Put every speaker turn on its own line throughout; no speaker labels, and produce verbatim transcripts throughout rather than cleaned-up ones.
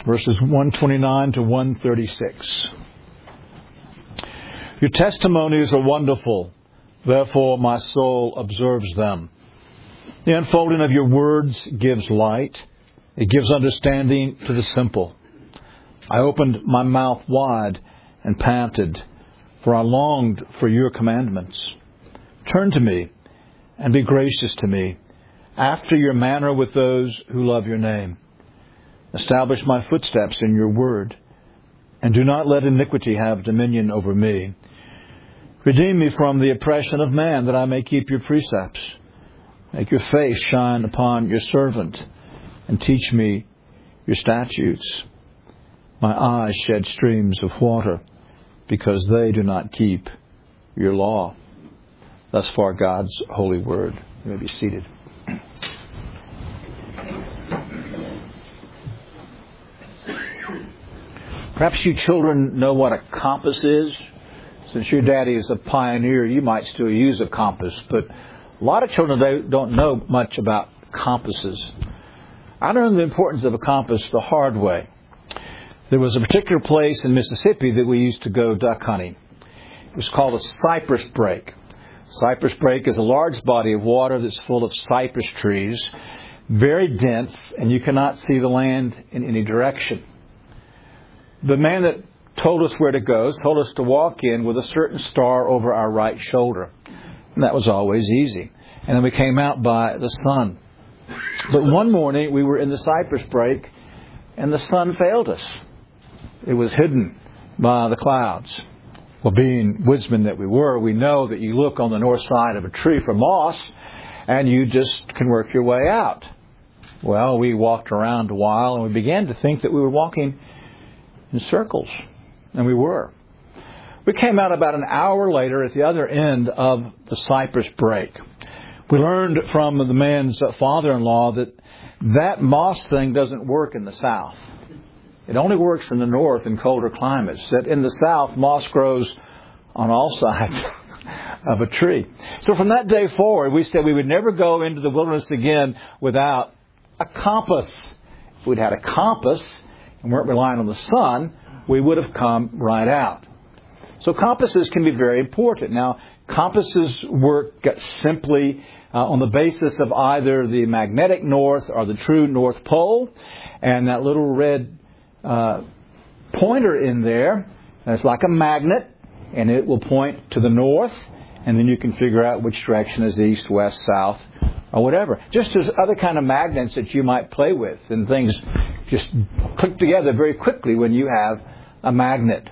verses one twenty-nine to one thirty-six. Your testimonies are wonderful, therefore my soul observes them. The unfolding of your words gives light. It gives understanding to the simple. I opened my mouth wide and panted, for I longed for your commandments. Turn to me and be gracious to me, after your manner with those who love your name. Establish my footsteps in your word, and do not let iniquity have dominion over me. Redeem me from the oppression of man, that I may keep your precepts. Make your face shine upon your servant, and teach me your statutes. My eyes shed streams of water, because they do not keep your law. Thus far, God's holy word. You may be seated. Perhaps you children know what a compass is. Since your daddy is a pioneer, you might still use a compass. But a lot of children don't know much about compasses. I learned the importance of a compass the hard way. There was a particular place in Mississippi that we used to go duck hunting. It was called a cypress brake. Cypress brake is a large body of water that's full of cypress trees, very dense, and you cannot see the land in any direction. The man that told us where to go told us to walk in with a certain star over our right shoulder. And that was always easy. And then we came out by the sun. But one morning we were in the cypress brake and the sun failed us. It was hidden by the clouds. Well, being woodsmen that we were, we know that you look on the north side of a tree for moss and you just can work your way out. Well, we walked around a while and we began to think that we were walking in circles. And we were. We came out about an hour later at the other end of the cypress brake. We learned from the man's father-in-law that that moss thing doesn't work in the south. It only works in the north in colder climates. That in the south, moss grows on all sides of a tree. So from that day forward, we said we would never go into the wilderness again without a compass. If we'd had a compass and weren't relying on the sun, we would have come right out. So compasses can be very important. Now, compasses work simply uh, on the basis of either the magnetic north or the true North Pole. And that little red uh, pointer in there, it's like a magnet, and it will point to the north. And then you can figure out which direction is east, west, south, or whatever. Just as other kind of magnets that you might play with. And things just click together very quickly when you have a magnet.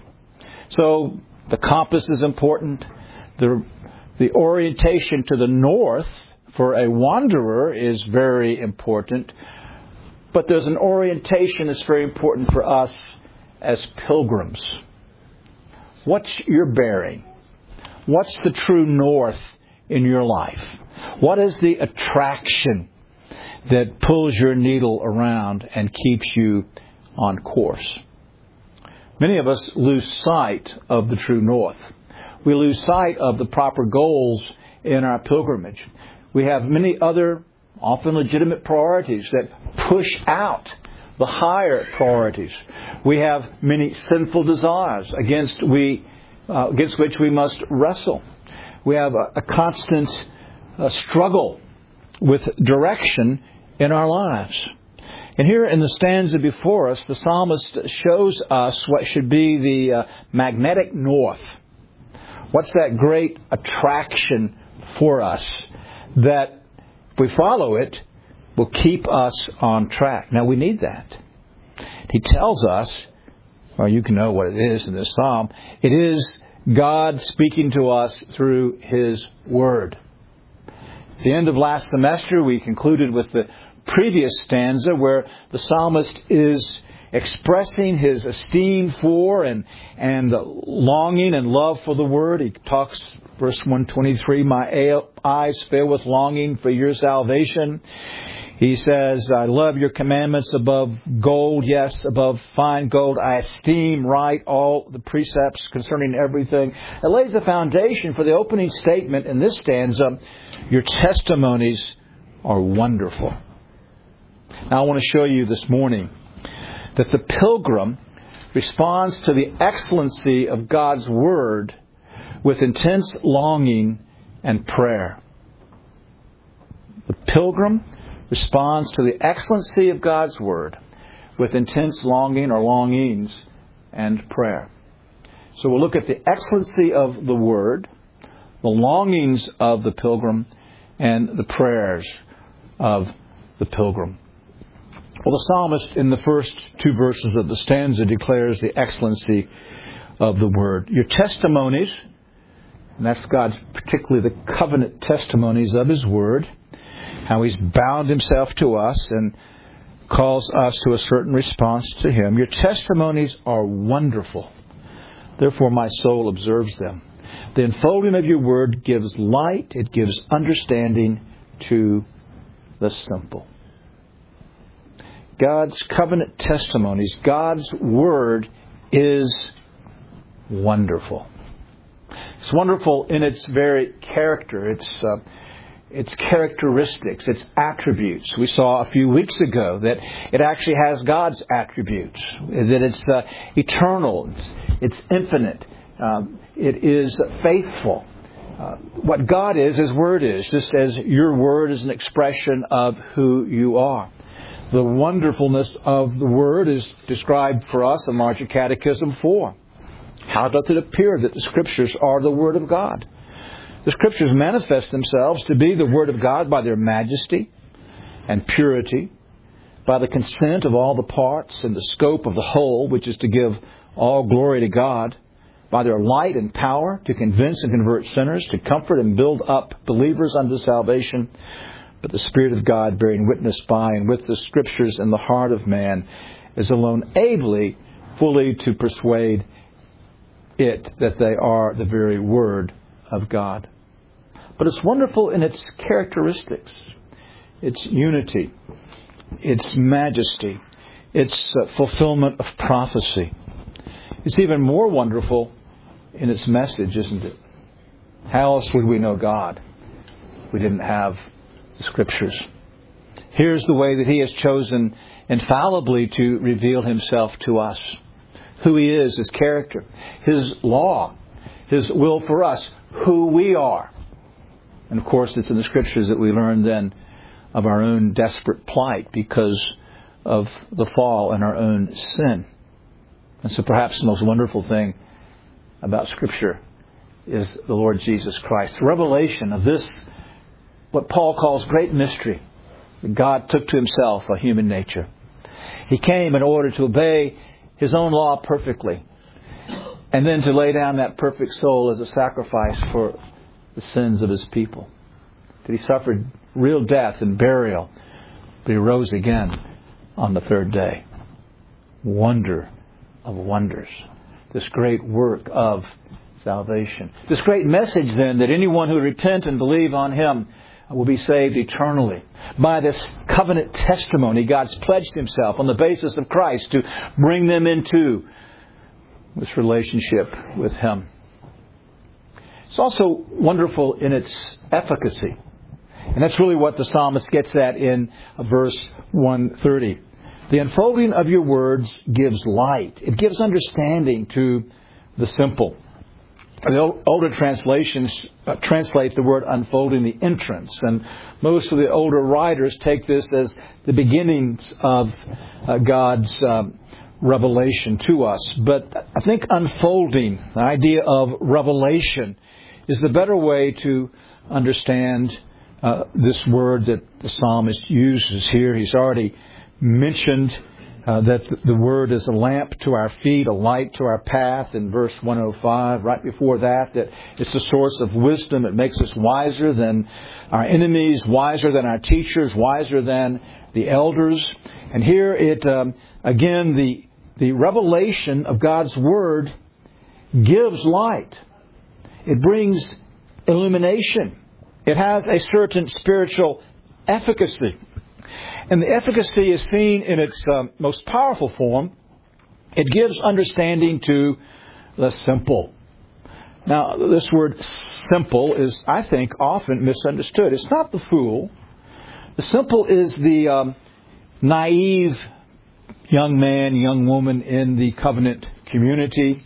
So the compass is important. The, the orientation to the north for a wanderer is very important. But there's an orientation that's very important for us as pilgrims. What's your bearing? What's the true north in your life? What is the attraction that pulls your needle around and keeps you on course? Many of us lose sight of the true north. We lose sight of the proper goals in our pilgrimage. We have many other, often legitimate priorities that push out the higher priorities. We have many sinful desires against we uh, against which we must wrestle. We have a, a constant uh, struggle with direction in our lives. And here in the stanza before us, the psalmist shows us what should be the uh, magnetic north. What's that great attraction for us that, if we follow it, will keep us on track. Now, we need that. He tells us, well, you can know what it is in this psalm. It is God speaking to us through His Word. At the end of last semester, we concluded with the previous stanza where the psalmist is expressing his esteem for and and longing and love for the Word. He talks, verse one twenty-three, my eyes fill with longing for your salvation. He says, I love your commandments above gold, yes, above fine gold. I esteem right all the precepts concerning everything. It lays a foundation for the opening statement in this stanza. Your testimonies are wonderful. Now I want to show you this morning that the pilgrim responds to the excellency of God's Word with intense longing and prayer. The pilgrim responds to the excellency of God's Word with intense longing or longings and prayer. So we'll look at the excellency of the Word, the longings of the pilgrim, and the prayers of the pilgrim. Well, the psalmist in the first two verses of the stanza declares the excellency of the Word. Your testimonies, and that's God's, particularly the covenant testimonies of His Word, how He's bound Himself to us and calls us to a certain response to Him. Your testimonies are wonderful. Therefore, my soul observes them. The unfolding of your Word gives light. It gives understanding to the simple. God's covenant testimonies, God's Word is wonderful. It's wonderful in its very character, its uh, its characteristics, its attributes. We saw a few weeks ago that it actually has God's attributes, that it's uh, eternal, it's, it's infinite, um, it is faithful. Uh, what God is, His Word is, just as your Word is an expression of who you are. The wonderfulness of the Word is described for us in Larger Catechism four. How doth it appear that the Scriptures are the Word of God? The Scriptures manifest themselves to be the Word of God by their majesty and purity, by the consent of all the parts and the scope of the whole, which is to give all glory to God, by their light and power to convince and convert sinners, to comfort and build up believers unto salvation, but the Spirit of God bearing witness by and with the Scriptures in the heart of man is alone ably fully to persuade it that they are the very Word of God. But it's wonderful in its characteristics, its unity, its majesty, its uh, fulfillment of prophecy. It's even more wonderful in its message, isn't it? How else would we know God if we didn't have the Scriptures? Here's the way that He has chosen infallibly to reveal Himself to us. Who He is, His character, His law, His will for us, who we are. And of course, it's in the Scriptures that we learn then of our own desperate plight because of the fall and our own sin. And so perhaps the most wonderful thing about Scripture is the Lord Jesus Christ. The revelation of this, what Paul calls great mystery, that God took to Himself a human nature. He came in order to obey His own law perfectly, and then to lay down that perfect soul as a sacrifice for the sins of His people. That He suffered real death and burial, but He rose again on the third day. Wonder of wonders. This great work of salvation. This great message then that anyone who repent and believe on Him will be saved eternally. By this covenant testimony, God's pledged Himself on the basis of Christ to bring them into this relationship with Him. It's also wonderful in its efficacy. And that's really what the psalmist gets at in verse one thirty. The unfolding of your words gives light. It gives understanding to the simple. The older translations uh, translate the word unfolding the entrance. And most of the older writers take this as the beginnings of uh, God's um, revelation to us. But I think unfolding, the idea of revelation, is the better way to understand uh, this word that the psalmist uses here. He's already mentioned uh, that the word is a lamp to our feet, a light to our path in verse one oh five. Right before that, that it's the source of wisdom. It makes us wiser than our enemies, wiser than our teachers, wiser than the elders. And here it, um, again, the, the revelation of God's word gives light. It brings illumination. It has a certain spiritual efficacy. And the efficacy is seen in its um, most powerful form. It gives understanding to the simple. Now, this word simple is, I think, often misunderstood. It's not the fool. The simple is the um, naive young man, young woman in the covenant community.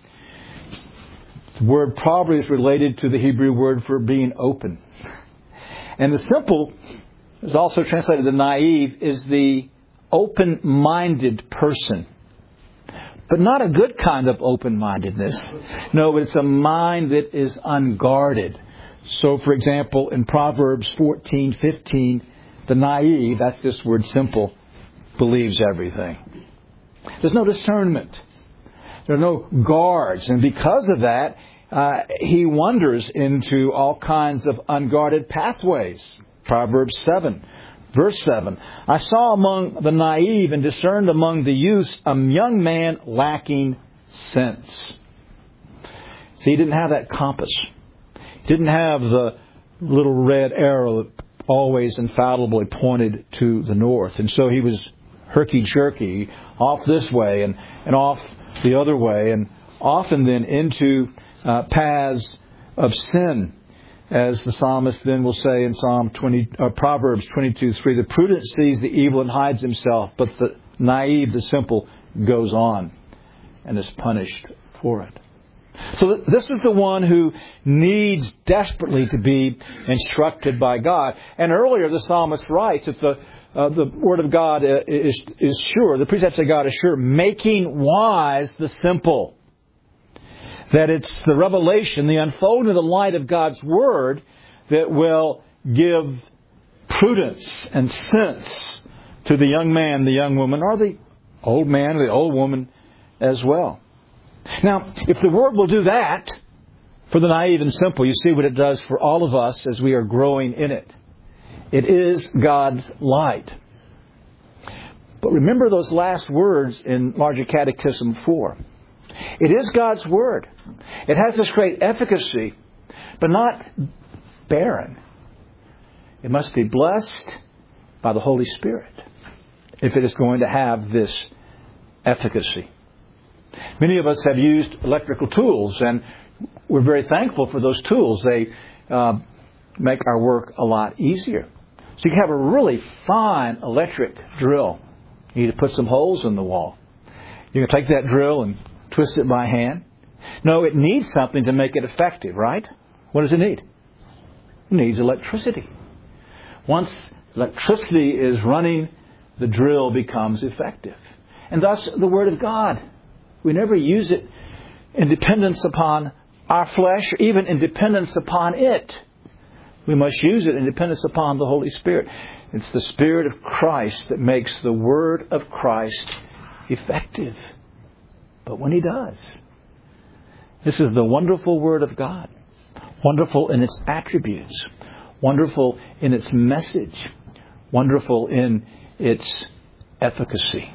The word probably is related to the Hebrew word for being open. And the simple is also translated to naive, is the open-minded person. But not a good kind of open-mindedness. No, it's a mind that is unguarded. So, for example, in Proverbs fourteen fifteen, the naive, that's this word simple, believes everything. There's no discernment. There are no guards. And because of that, uh, he wanders into all kinds of unguarded pathways. Proverbs seven, verse seven. I saw among the naive and discerned among the youths a young man lacking sense. See, he didn't have that compass. He didn't have the little red arrow that always infallibly pointed to the north. And so he was herky-jerky, off this way and, and off the other way, and often then into uh, paths of sin. As the psalmist then will say in Psalm twenty, uh, Proverbs twenty-two three, the prudent sees the evil and hides himself, but the naive, the simple, goes on and is punished for it. So th- this is the one who needs desperately to be instructed by God. And earlier the psalmist writes that the uh, the word of God is, is sure, the precepts of God is sure, making wise the simple. That it's the revelation, the unfolding of the light of God's Word that will give prudence and sense to the young man, the young woman, or the old man, or the old woman as well. Now, if the Word will do that for the naive and simple, you see what it does for all of us as we are growing in it. It is God's light. But remember those last words in Larger Catechism four. It is God's Word. It has this great efficacy, but not barren. It must be blessed by the Holy Spirit if it is going to have this efficacy. Many of us have used electrical tools, and we're very thankful for those tools. They uh, make our work a lot easier. So you can have a really fine electric drill. You need to put some holes in the wall. You can take that drill and twist it by hand. No, it needs something to make it effective, right? What does it need? It needs electricity. Once electricity is running, the drill becomes effective. And thus, the Word of God. We never use it in dependence upon our flesh, or even in dependence upon it. We must use it in dependence upon the Holy Spirit. It's the Spirit of Christ that makes the Word of Christ effective. But when He does, this is the wonderful Word of God. Wonderful in its attributes. Wonderful in its message. Wonderful in its efficacy.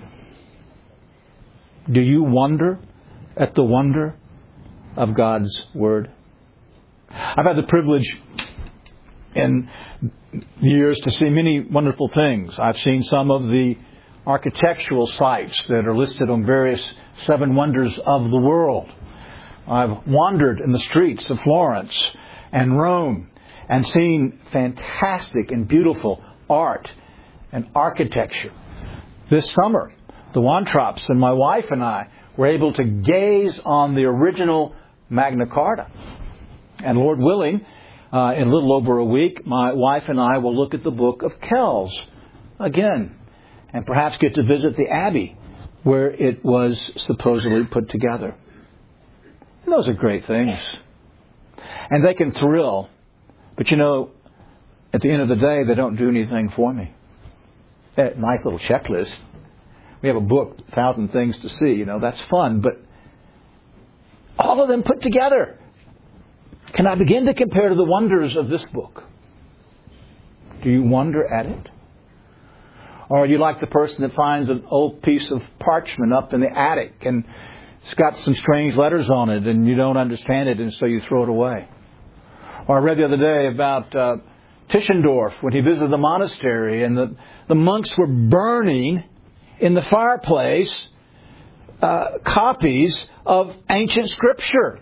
Do you wonder at the wonder of God's Word? I've had the privilege in years to see many wonderful things. I've seen some of the architectural sites that are listed on various seven wonders of the world. I've wandered in the streets of Florence and Rome and seen fantastic and beautiful art and architecture. This summer, the Wantrops and my wife and I were able to gaze on the original Magna Carta. And Lord willing, uh, in a little over a week, my wife and I will look at the Book of Kells again, and perhaps get to visit the Abbey where it was supposedly put together. And those are great things. And they can thrill. But you know, at the end of the day, they don't do anything for me. A nice little checklist. We have a book, a thousand things to see. You know, that's fun. But all of them put together, can I begin to compare to the wonders of this book? Do you wonder at it? Or are you like the person that finds an old piece of parchment up in the attic and it's got some strange letters on it and you don't understand it and so you throw it away? Or I read the other day about uh, Tischendorf when he visited the monastery and the, the monks were burning in the fireplace uh, copies of ancient Scripture.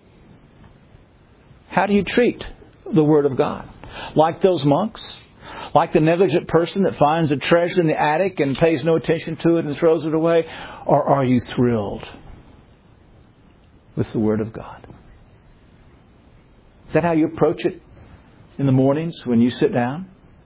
How do you treat the Word of God? Like those monks? Like the negligent person that finds a treasure in the attic and pays no attention to it and throws it away? Or are you thrilled with the Word of God? Is that how you approach it in the mornings when you sit down?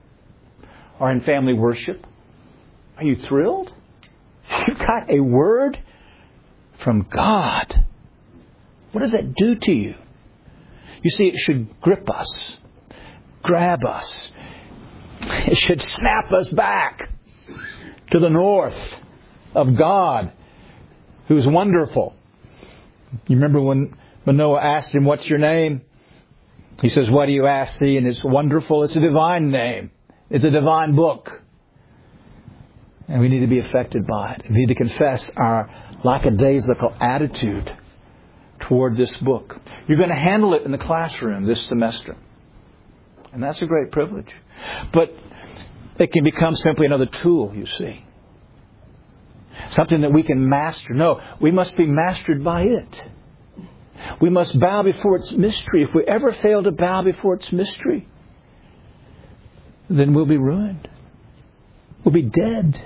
Or in family worship? Are you thrilled? You've got a Word from God. What does that do to you? You see, it should grip us, grab us. It should snap us back to the north of God, who's wonderful. You remember when Manoah asked him, "What's your name?" He says, "What do you ask thee?" And it's wonderful. It's a divine name. It's a divine book. And we need to be affected by it. We need to confess our lackadaisical attitude toward this book. You're going to handle it in the classroom this semester. And that's a great privilege. But it can become simply another tool, you see. Something that we can master. No, we must be mastered by it. We must bow before its mystery. If we ever fail to bow before its mystery, then we'll be ruined. We'll be dead.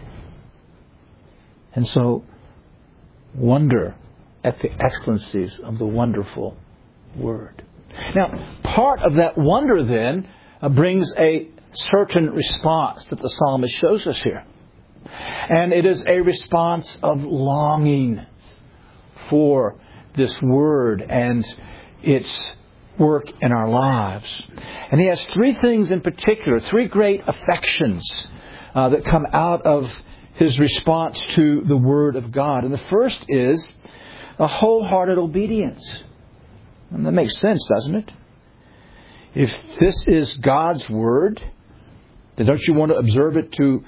And so, wonder at the excellencies of the wonderful Word. Now, part of that wonder then uh, brings a certain response that the psalmist shows us here. And it is a response of longing for this Word and its work in our lives. And he has three things in particular, three great affections uh, that come out of his response to the Word of God. And the first is a wholehearted obedience. And that makes sense, doesn't it? If this is God's Word, then don't you want to observe it to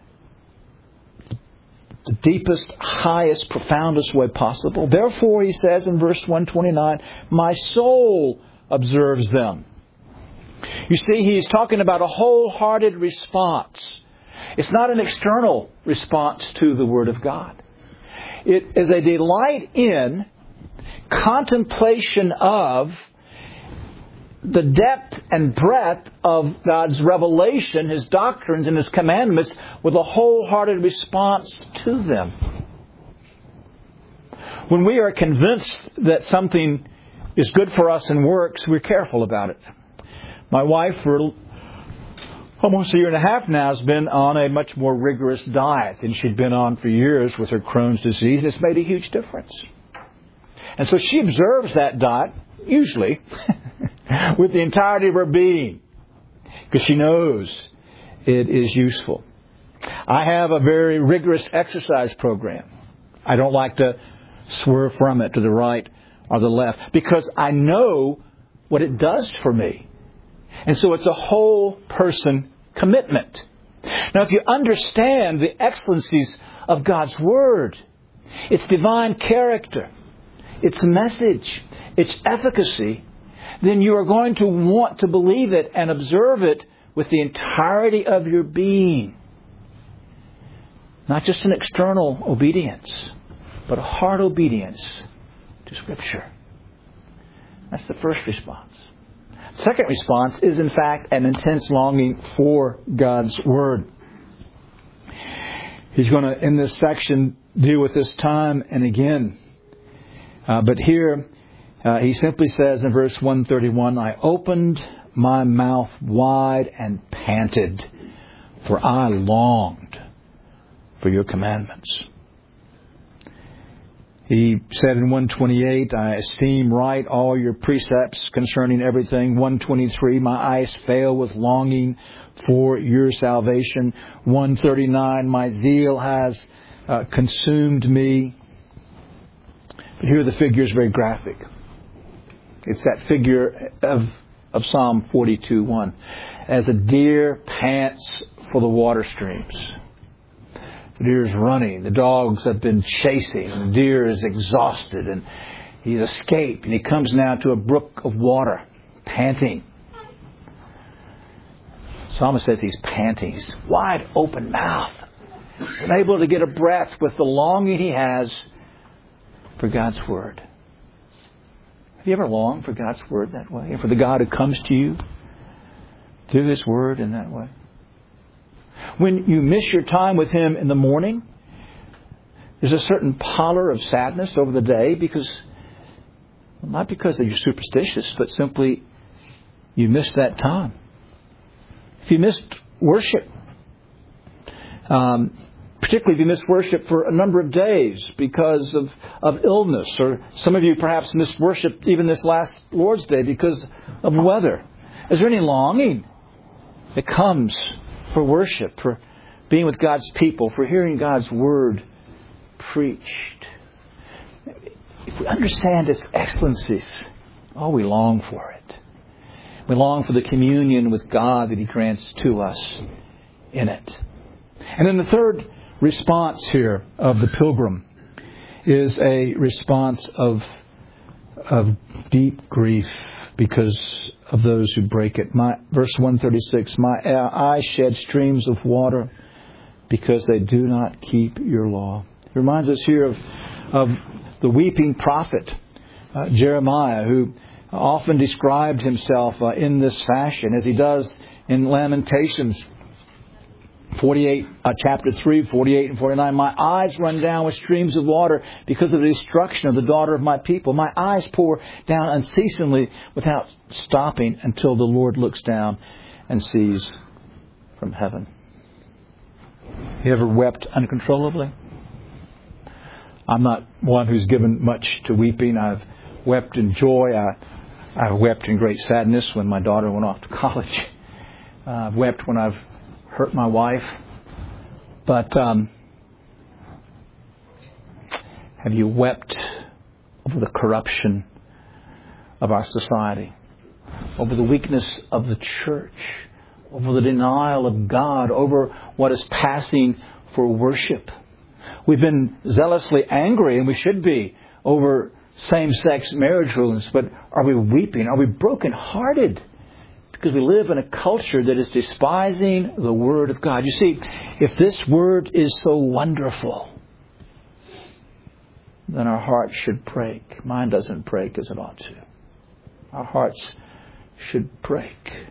the deepest, highest, profoundest way possible? Therefore, he says in verse one twenty-nine, my soul observes them. You see, he's talking about a wholehearted response. It's not an external response to the Word of God. It is a delight in contemplation of the depth and breadth of God's revelation, His doctrines and His commandments, with a wholehearted response to them. When we are convinced that something is good for us and works, we're careful about it. My wife, for almost a year and a half now, has been on a much more rigorous diet than she'd been on for years with her Crohn's disease. It's made a huge difference. And so she observes that diet, usually, with the entirety of her being, because she knows it is useful. I have a very rigorous exercise program. I don't like to swerve from it to the right or the left, because I know what it does for me. And so it's a whole person commitment. Now, if you understand the excellencies of God's Word, its divine character, its message, its efficacy, then you are going to want to believe it and observe it with the entirety of your being. Not just an external obedience, but a heart obedience to Scripture. That's the first response. Second response is, in fact, an intense longing for God's Word. He's going to, in this section, deal with this time and again. Uh, but here, uh, he simply says in verse one thirty-one, I opened my mouth wide and panted, for I longed for your commandments. He said in one twenty-eight, I esteem right all your precepts concerning everything. one twenty-three, my eyes fail with longing for your salvation. one thirty-nine, my zeal has uh, consumed me. But here the figure is very graphic. It's that figure of, of Psalm forty-two one. As a deer pants for the water streams. The deer is running. The dogs have been chasing. The deer is exhausted. And he's escaped. And he comes now to a brook of water, panting. The psalmist says he's panting. He's wide open mouth. Unable to get a breath with the longing he has for God's Word. Have you ever longed for God's Word that way? And for the God who comes to you through His Word in that way? When you miss your time with Him in the morning, there's a certain pallor of sadness over the day because, not because you're superstitious, but simply you missed that time. If you missed worship, um, particularly if you missed worship for a number of days because of, of illness, or some of you perhaps missed worship even this last Lord's Day because of weather. Is there any longing that comes for worship, for being with God's people, for hearing God's Word preached? If we understand its excellencies, oh, we long for it. We long for the communion with God that He grants to us in it. And then the third response here of the pilgrim is a response of, of deep grief because of those who break it. My, verse one thirty-six, my eyes shed streams of water because they do not keep your law. It reminds us here of, of the weeping prophet, uh, Jeremiah, who often described himself uh, in this fashion, as he does in Lamentations forty-eight, uh, chapter three, forty-eight and forty-nine. My eyes run down with streams of water because of the destruction of the daughter of my people. My eyes pour down unceasingly without stopping until the Lord looks down and sees from heaven. You ever wept uncontrollably? I'm not one who's given much to weeping. I've wept in joy. I, I've wept in great sadness when my daughter went off to college. Uh, I've wept when I've hurt my wife. But um, have you wept over the corruption of our society, over the weakness of the church, over the denial of God, over what is passing for worship? We've been zealously angry, and we should be, over same-sex marriage rulings, but are we weeping? Are we broken-hearted? Because we live in a culture that is despising the Word of God. You see, if this Word is so wonderful, then our hearts should break. Mine doesn't break as it ought to. Our hearts should break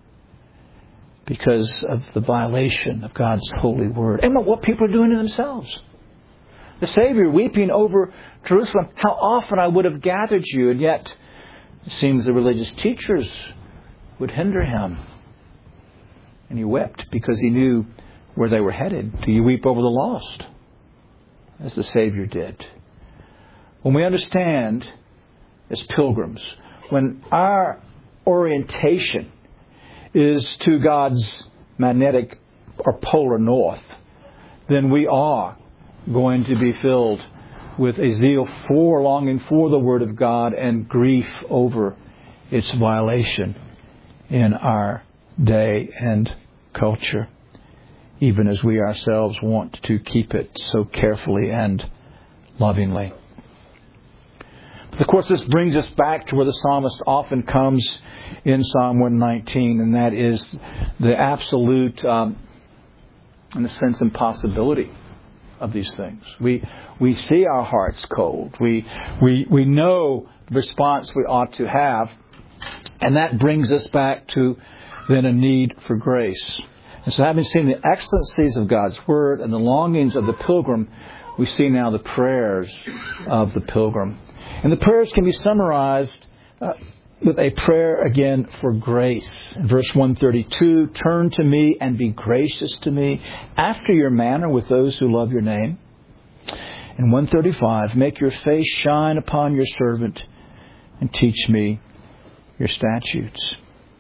because of the violation of God's holy Word. And what people are doing to themselves. The Savior weeping over Jerusalem, how often I would have gathered you, and yet it seems the religious teachers would hinder Him. And He wept because He knew where they were headed. Do you weep over the lost? As the Savior did. When we understand as pilgrims, when our orientation is to God's magnetic or polar north, then we are going to be filled with a zeal for, longing for the Word of God, and grief over its violation in our day and culture, even as we ourselves want to keep it so carefully and lovingly. But of course, this brings us back to where the psalmist often comes in Psalm one nineteen, and that is the absolute, um, in a sense, impossibility of these things. We we see our hearts cold. We we we know the response we ought to have, and that brings us back to then a need for grace. And so, having seen the excellencies of God's Word and the longings of the pilgrim, we see now the prayers of the pilgrim. And the prayers can be summarized uh, with a prayer again for grace. In verse one thirty-two, turn to me and be gracious to me after your manner with those who love your name. In one thirty-five, make your face shine upon your servant and teach me your statutes.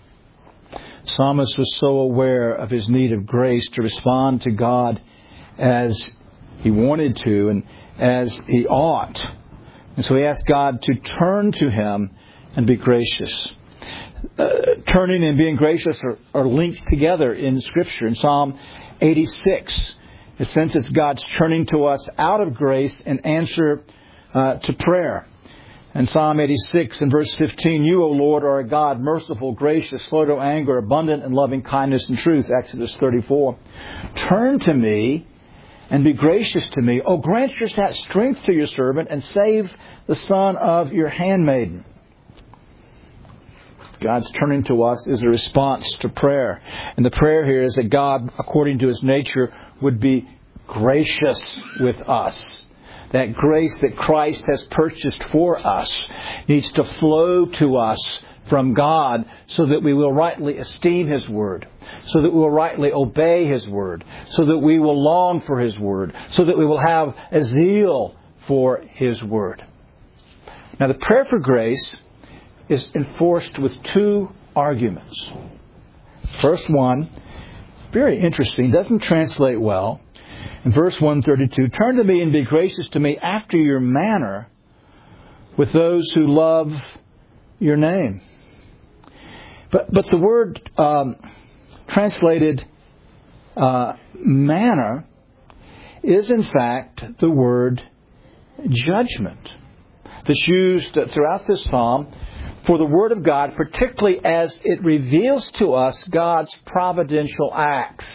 Psalmist was so aware of his need of grace to respond to God as he wanted to and as he ought. And so he asked God to turn to him and be gracious. Uh, turning and being gracious are, are linked together in Scripture. In Psalm eighty-six, it says it's God's turning to us out of grace in answer uh, to prayer. In Psalm eighty-six, in verse fifteen, you, O Lord, are a God merciful, gracious, slow to anger, abundant in loving kindness and truth. Exodus thirty-four. Turn to me and be gracious to me. Oh, grant your strength to your servant and save the son of your handmaiden. God's turning to us is a response to prayer. And the prayer here is that God, according to His nature, would be gracious with us. That grace that Christ has purchased for us needs to flow to us from God so that we will rightly esteem His Word, so that we will rightly obey His Word, so that we will long for His Word, so that we will have a zeal for His Word. Now, the prayer for grace is enforced with two arguments. First one, very interesting, doesn't translate well. In verse one thirty-two, turn to me and be gracious to me after your manner with those who love your name. But but the word um, translated uh, manner is in fact the word judgment that's used throughout this psalm for the Word of God, particularly as it reveals to us God's providential acts.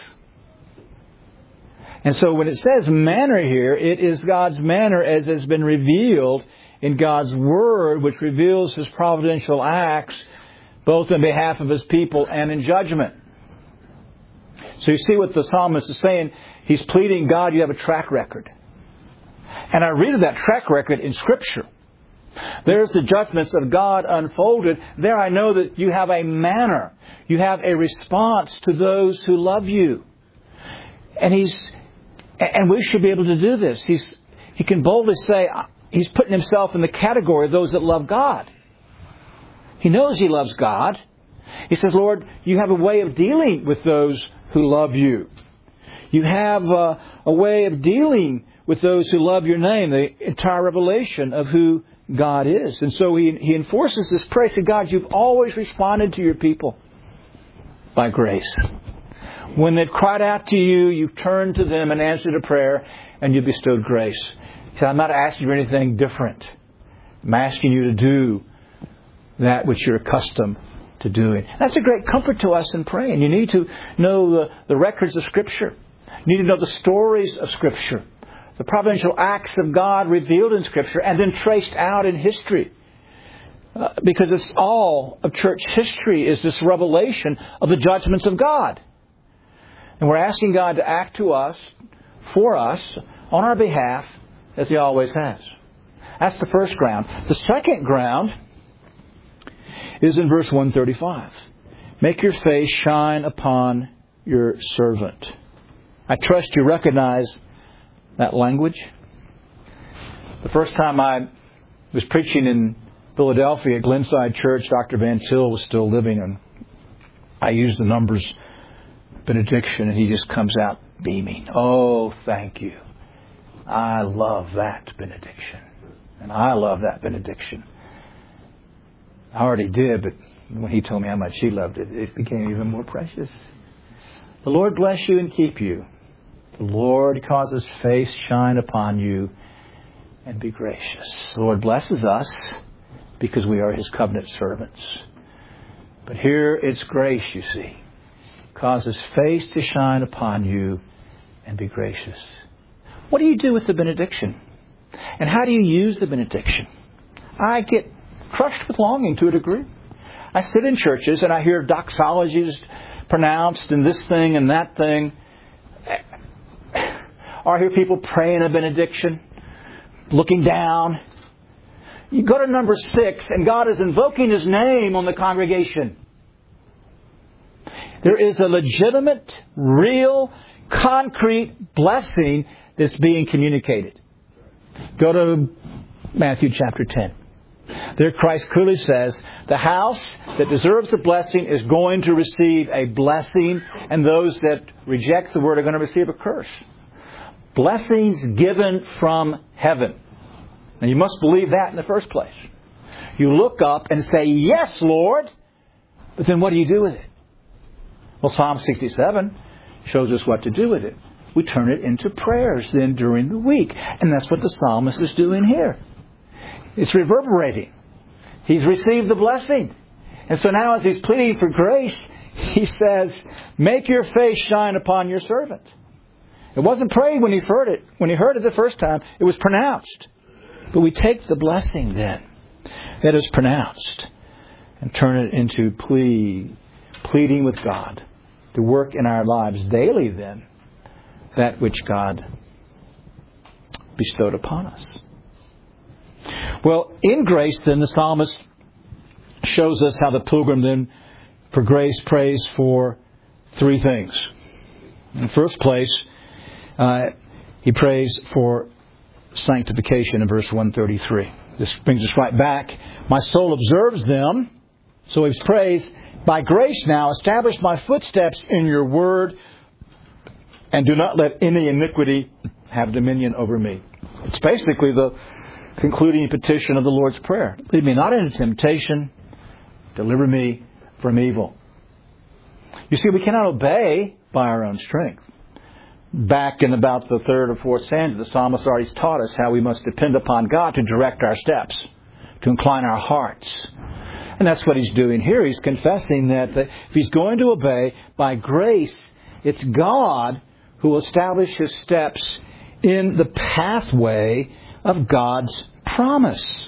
And so when it says manner here, it is God's manner as has been revealed in God's Word, which reveals His providential acts both on behalf of His people and in judgment. So you see what the psalmist is saying. He's pleading, God, you have a track record. And I read of that track record in Scripture. There's the judgments of God unfolded. There I know that you have a manner. You have a response to those who love you. And he's, and we should be able to do this. He's, he can boldly say, he's putting himself in the category of those that love God. He knows he loves God. He says, Lord, you have a way of dealing with those who love you. You have a, a way of dealing with those who love your name, the entire revelation of who God is. And so he, he enforces this prayer. He said, God, you've always responded to your people by grace. When they've cried out to you, you've turned to them and answered a prayer, and you bestowed grace. He said, I'm not asking you anything different. I'm asking you to do that which you're accustomed to doing. That's a great comfort to us in praying. You need to know the, the records of Scripture. You need to know the stories of Scripture. The providential acts of God revealed in Scripture and then traced out in history. Uh, because it's all of church history is this revelation of the judgments of God. And we're asking God to act to us, for us, on our behalf, as He always has. That's the first ground. The second ground is in verse one thirty-five. Make your face shine upon your servant. I trust you recognize that language. The first time I was preaching in Philadelphia at Glenside Church, Doctor Van Til was still living, and I used the numbers benediction, and he just comes out beaming. Oh, thank you. I love that benediction. And I love that benediction. I already did, but when he told me how much he loved it, it became even more precious. The Lord bless you and keep you. The Lord cause His face shine upon you and be gracious. The Lord blesses us because we are His covenant servants. But here it's grace, you see. Cause His face to shine upon you and be gracious. What do you do with the benediction? And how do you use the benediction? I get crushed with longing to a degree. I sit in churches and I hear doxologies pronounced and this thing and that thing. Or I hear people praying a benediction, looking down. You go to number six and God is invoking His name on the congregation. There is a legitimate, real, concrete blessing that's being communicated. Go to Matthew chapter ten. There Christ clearly says, the house that deserves the blessing is going to receive a blessing, and those that reject the word are going to receive a curse. Blessings given from heaven. Now you must believe that in the first place. You look up and say, yes, Lord. But then what do you do with it? Well, Psalm sixty-seven shows us what to do with it. We turn it into prayers then during the week. And that's what the psalmist is doing here. It's reverberating. He's received the blessing. And so now as he's pleading for grace, he says, make your face shine upon your servant. It wasn't prayed when he heard it. When he heard it the first time, it was pronounced. But we take the blessing then that is pronounced. and turn it into plea, pleading with God to work in our lives daily then that which God bestowed upon us. Well, in grace then, the psalmist shows us how the pilgrim then, for grace, prays for three things. In the first place, uh, he prays for sanctification in verse one thirty-three. This brings us right back. My soul observes them. So he prays, by grace now, establish my footsteps in your word, and do not let any iniquity have dominion over me. It's basically the concluding petition of the Lord's Prayer. Lead me not into temptation, deliver me from evil. You see, we cannot obey by our own strength. Back in about the third or fourth stanza, the psalmist already taught us how we must depend upon God to direct our steps, to incline our hearts. And that's what he's doing here. He's confessing that if he's going to obey by grace, it's God who will establish his steps in the pathway of God's promise.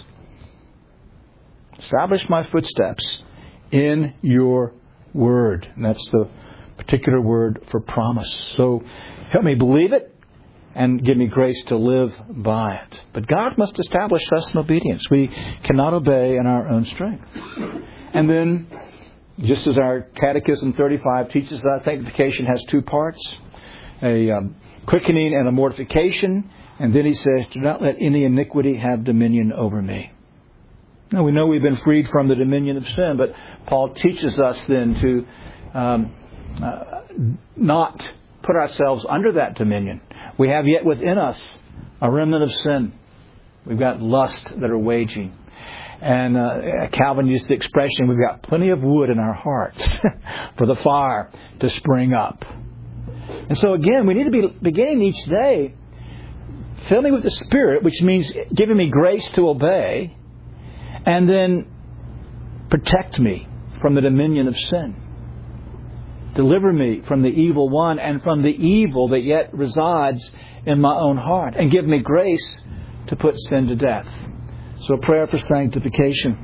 Establish my footsteps in your word. And that's the particular word for promise. So help me believe it and give me grace to live by it. But God must establish us in obedience. We cannot obey in our own strength. And then, just as our Catechism thirty-five teaches us, sanctification has two parts. A um, quickening and a mortification. And then he says, do not let any iniquity have dominion over me. Now, we know we've been freed from the dominion of sin, but Paul teaches us then to um, uh, not put ourselves under that dominion. We have yet within us a remnant of sin. We've got lust that are waging. And uh, Calvin used the expression, we've got plenty of wood in our hearts for the fire to spring up. And so again, we need to be beginning each day, fill me with the Spirit, which means giving me grace to obey, and then protect me from the dominion of sin. Deliver me from the evil one and from the evil that yet resides in my own heart. And give me grace to put sin to death. So a prayer for sanctification.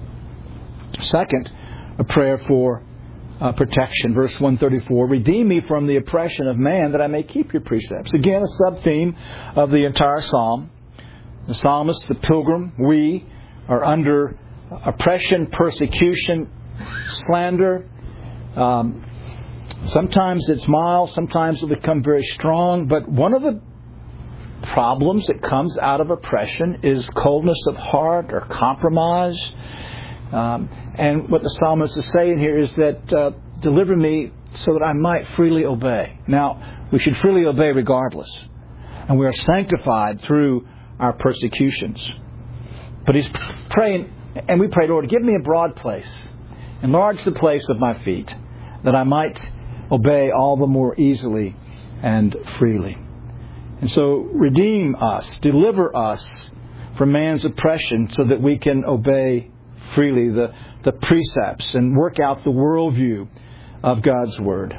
Second, a prayer for uh, protection. Verse one thirty-four, redeem me from the oppression of man that I may keep your precepts. Again, a sub-theme of the entire psalm. The psalmist, the pilgrim, we are under oppression, persecution, slander. Um, sometimes it's mild, sometimes it'll become very strong. But one of the problems that comes out of oppression is coldness of heart or compromise. Um, and what the psalmist is saying here is that uh, deliver me so that I might freely obey. Now, we should freely obey regardless. And we are sanctified through our persecutions. But he's praying, and we pray, Lord, give me a broad place. Enlarge the place of my feet, that I might obey all the more easily and freely. And so redeem us, deliver us from man's oppression so that we can obey freely the, the precepts and work out the worldview of God's Word.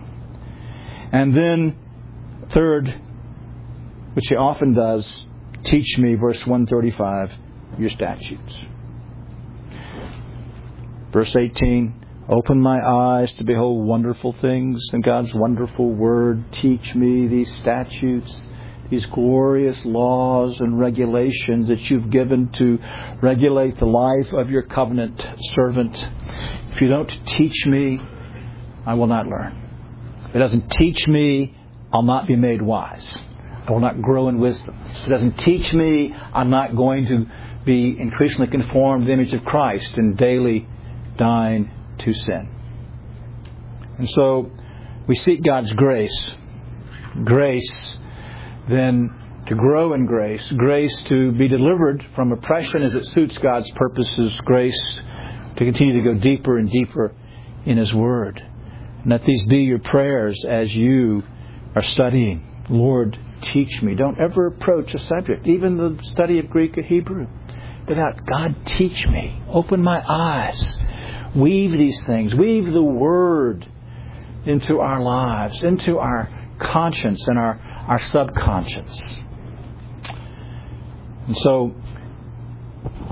And then, third, which he often does, teach me, verse one thirty-five, your statutes. Verse eighteen, open my eyes to behold wonderful things in God's wonderful Word. Teach me these statutes, these glorious laws and regulations that you've given to regulate the life of your covenant servant. If you don't teach me, I will not learn. If it doesn't teach me, I'll not be made wise. I will not grow in wisdom. If it doesn't teach me, I'm not going to be increasingly conformed to the image of Christ and daily dying to sin. And so we seek God's grace. Grace then to grow in grace, grace to be delivered from oppression as it suits God's purposes, grace to continue to go deeper and deeper in His Word. And let these be your prayers as you are studying. Lord, teach me. Don't ever approach a subject, even the study of Greek or Hebrew, without God, teach me. Open my eyes. Weave these things. Weave the Word into our lives, into our conscience and our our subconscious. And so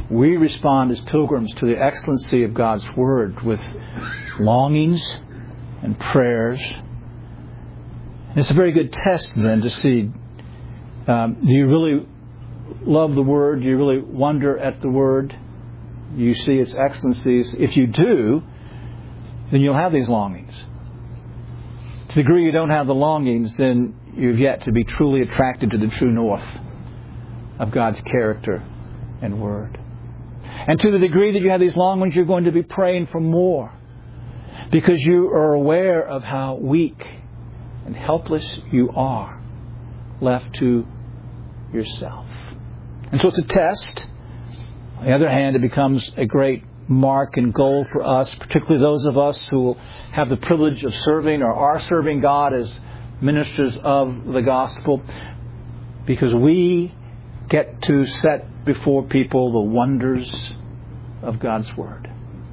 we respond as pilgrims to the excellency of God's Word with longings and prayers. And it's a very good test then to see, um, do you really love the Word? Do you really wonder at the Word? Do you see its excellencies? If you do, then you'll have these longings. To the degree you don't have the longings, then you've yet to be truly attracted to the true north of God's character and Word. And to the degree that you have these longings, you're going to be praying for more, because you are aware of how weak and helpless you are left to yourself. And so it's a test. On the other hand, it becomes a great mark and goal for us, particularly those of us who have the privilege of serving or are serving God as ministers of the gospel, because we get to set before people the wonders of God's Word.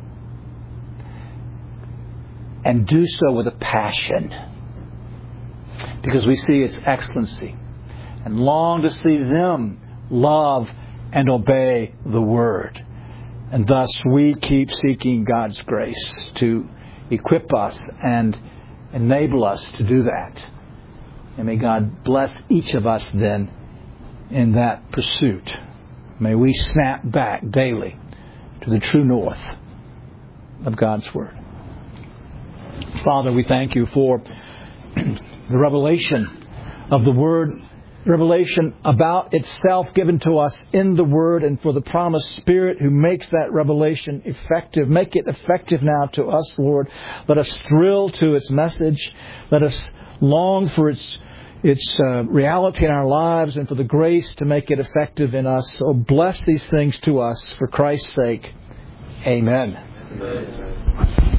And do so with a passion, because we see its excellency and long to see them love and obey the Word. And thus we keep seeking God's grace to equip us and enable us to do that. And may God bless each of us then in that pursuit. May we snap back daily to the true north of God's Word. Father, we thank you for the revelation of the Word, revelation about itself given to us in the Word, and for the promised Spirit who makes that revelation effective. Make it effective now to us, Lord. Let us thrill to its message. Let us long for its its uh, reality in our lives, and for the grace to make it effective in us. So bless these things to us for Christ's sake. Amen. Amen.